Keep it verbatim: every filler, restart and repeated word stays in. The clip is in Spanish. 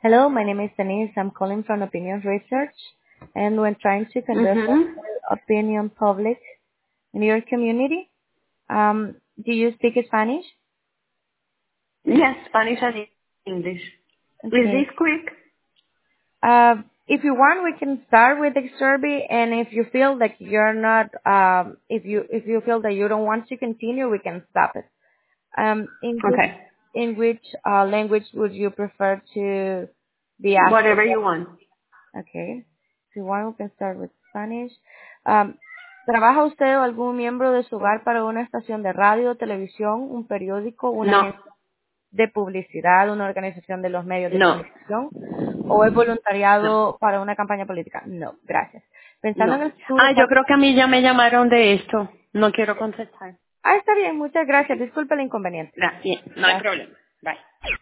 Hello, my name is Denise. I'm calling from Opinion Research, and we're trying to conduct Mhm. opinion public in your community. Um, do you speak Spanish? Yes, Spanish and English. Is Okay. this quick? Uh, if you want, we can start with the survey, and if you feel like you're not, um, if you if you feel that you don't want to continue, we can stop it. Um, in which Okay. in which uh, language would you prefer to be asked? Whatever you want. Okay. If you want, we can start with Spanish. Um, ¿Trabaja usted o algún miembro de su hogar para una estación de radio, televisión, un periódico, una No. agencia de publicidad, una organización de los medios de No. comunicación? ¿O es No. voluntariado para una campaña política? No, gracias. Pensando en No. el futuro, Ah, yo ¿cuál- creo que a mí ya me llamaron de esto. No quiero contestar. Ah, está bien, muchas ¿Ok? gracias. Disculpe el inconveniente. Gracias. No hay Gracias. problema. Bye.